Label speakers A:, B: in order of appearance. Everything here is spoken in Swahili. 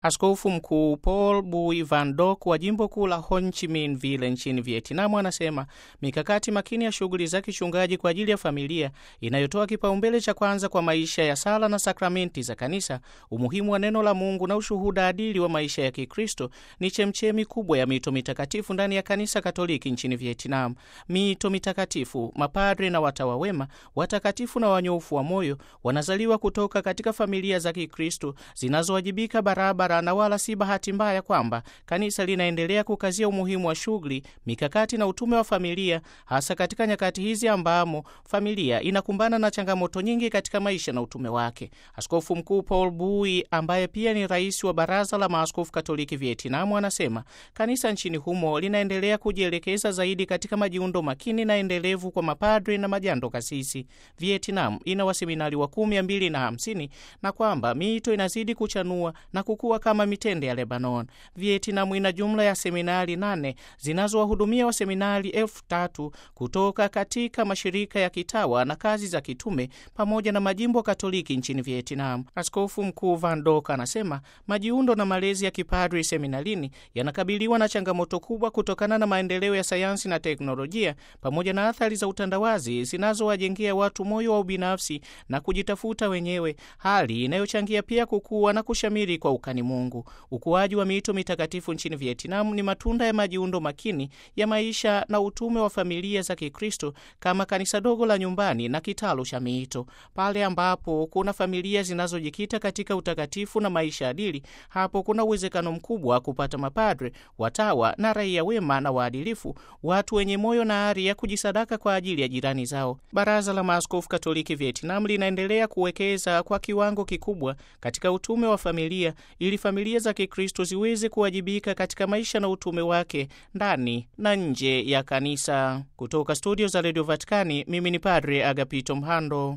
A: Askofu Mkuu Paul Bui Van Doc wa jimbo kuu la Ho Chi Minh Ville nchini Vietnam anasema mikakati makini ya shughuli za kichungaji kwa ajili ya familia inayotoa kipaumbele cha kwanza kwa maisha ya sala na sakramenti za kanisa, umuhimu wa neno la Mungu na ushuhuda adili wa maisha ya Kikristo ni chemchemi kubwa ya mito mitakatifu ndani ya kanisa Katoliki nchini Vietnam. Mito mitakatifu, mapadre na watawa wema, watakatifu na wanyofu wa moyo wanazaliwa kutoka katika familia za Kikristo zinazowajibika barabara, na wala si bahati mbaya kwamba kanisa linaendelea kukazia umuhimu wa shughuli, mikakati na utume wa familia, hasa katika nyakati hizi ambamo familia inakumbana na changamoto nyingi katika maisha na utume wake. Askofu Mkuu Paul Bui, ambaye pia ni rais wa Baraza la Maaskofu Katoliki Vietnam, anasema kanisa nchini humo linaendelea kujielekeza zaidi katika majiundo makini na endelevu kwa mapadri na majando kasisi. Vietnam ina waseminari wa 250 na kwamba mito inazidi kuchanua na kukua kama mitende ya Lebanon. Vietnam ina jumla ya seminari 8 zinazowahudumia waseminari 3000 kutoka katika mashirika ya kitawa na kazi za kitume pamoja na majimbo Katoliki nchini Vietnam. Askofu Mkuu Van Doc anasema majiundo na malezi ya kipadri seminarini yanakabiliwa na changamoto kubwa kutokana na maendeleo ya sayansi na teknolojia pamoja na athari za utandawazi zinazowajengea watu moyo wa ubinafsi na kujitafuta wenyewe, hali inayochangia pia kukua na kushamiri kwa ukani Mungu. Ukuaji wa mito mitakatifu nchini Vietnam ni matunda ya majiundo makini ya maisha na utume wa familia za Kikristo kama kanisa dogo la nyumbani na kitalu cha mito. Pale ambapo kuna familia zinazojikita katika utakatifu na maisha adili, hapo kuna uwezekano mkubwa wa kupata mapadre, watawa na raia wema na waadilifu, watu wenye moyo na ari ya kujisadaka kwa ajili ya jirani zao. Baraza la Maaskofu Katoliki Vietnam linaendelea kuwekeza kwa kiwango kikubwa katika utume wa familia ili familia za Kikristo ziweze kuwajibika katika maisha na utume wake ndani na nje ya kanisa. Kutoka studio za Radio Vatikani, mimi ni Padre Agapito Mhando.